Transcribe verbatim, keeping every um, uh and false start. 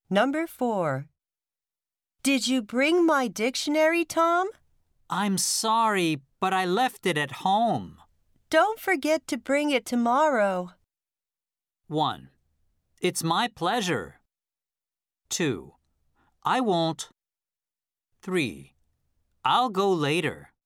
Number four. Did you bring my dictionary, Tom? I'm sorry, but I left it at home. Don't forget to bring it tomorrow. one. It's my pleasure. two. I won't. three. I'll go later.